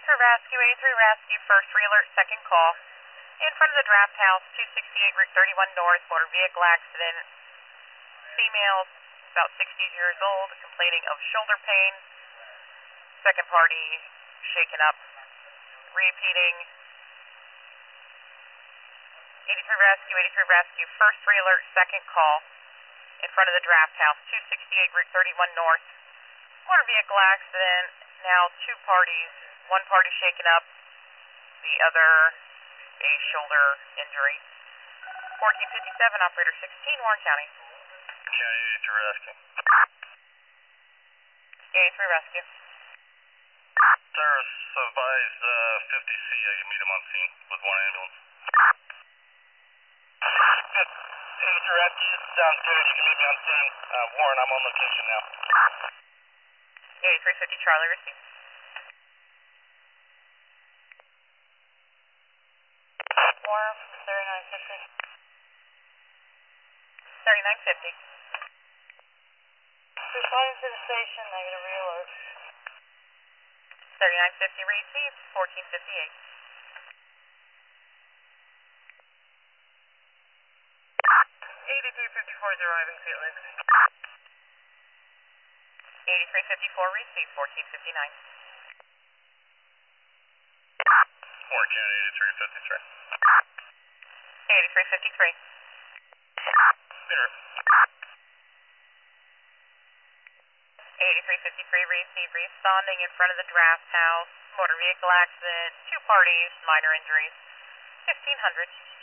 for rescue, 83 rescue, first re-alert, second call. In front of the draft house, 268 Route 31 North, motor vehicle accident. Female, about 60 years old, complaining of shoulder pain. Second party, shaken up. Repeating. 83 rescue, first re-alert, second call. In front of the draft house, 268 Route 31 North. Motor vehicle accident, now two parties. One party shaken up, the other a shoulder injury. 1457, operator 16, Warren County. County 83 rescue. 83 rescue. There's advised 50C, I can meet him on scene with one ambulance. 83 rescue, sounds good, you can meet me on scene. Warren, I'm on location now. 8350 Charlie received. Warren, 3950. 3950. Responding to the station, negative re-alert. 3950 received, 1458. 8354 is arriving, St. Luke's. 8354 received, 1459. Warren County 8353. 8353. Peter. 8353 received, responding in front of the draft house, motor vehicle accident, two parties, minor injuries, 1500.